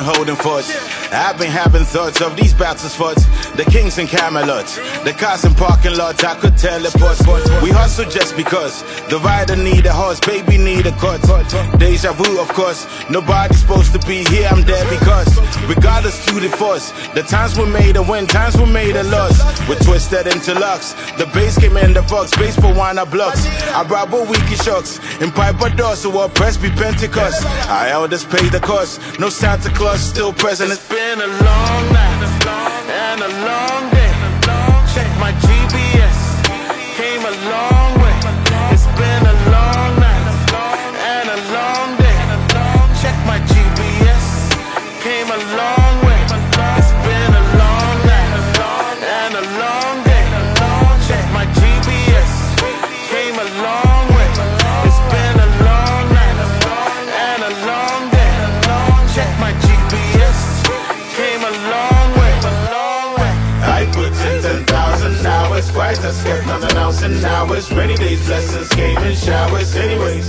holding forts. I've been having thoughts of these battles fought. The kings in Camelot, the cars in parking lots, I could teleport. We hustle just because the rider need a horse, baby need a cut. Deja vu, of course, nobody's supposed to be here, I'm there because regardless to the force, the times were made a win, times were made a loss. We're twisted into locks, the bass came in the box, bass for one of blocks. I brought wiki shocks, in Piper door, so what press be Pentecost. Our elders paid the cost, no Santa Claus still present. It's been a long night and a long day. Check my GPS, came a long way. It's been a long night and a long day. Check my GPS, came a long way. It's been a long night and a long day. Check my GPS, came a long way. It's been a long night and a long day. Check my GPS, came a long way. I put in 10,000 hours, Christ has kept nothing else in hours. Rainy days, blessings came in showers. Anyways,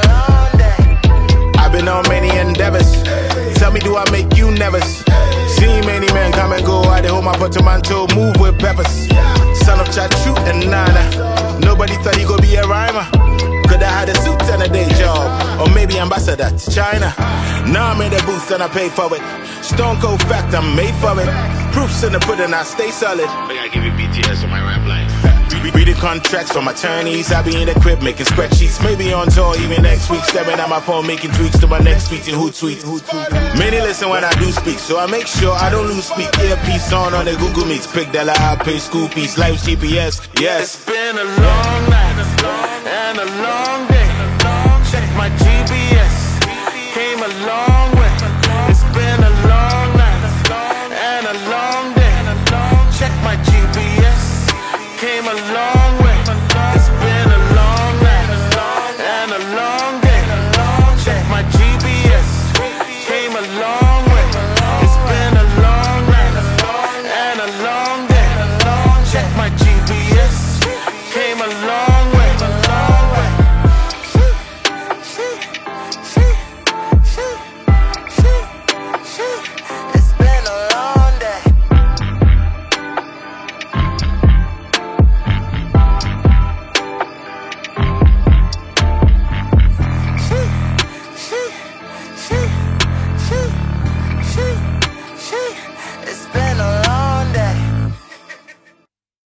I've been on many endeavors. Tell me, do I make you nervous? Seen many men come and go. I hold my portmanteau, move with peppers. Son of Chachu and Nana. Nobody thought he could be a rhymer. Could I had a suit and a day job, or maybe ambassador to China. Now I'm in the booth and I pay for it. Stone cold fact, I'm made for it. Proofs in the pudding, I stay solid. I give you BTS on my rap line. Reading contracts from attorneys, I be in the crib making spreadsheets. Maybe on tour even next week, staring at my phone making tweaks to my next tweet in Hootsuite. Many listen when I do speak, so I make sure I don't lose speak. Earpiece on the Google Meets, pick that I pay school fees, life's GPS. Yes, it's been a long night and a long day. Check my GPS.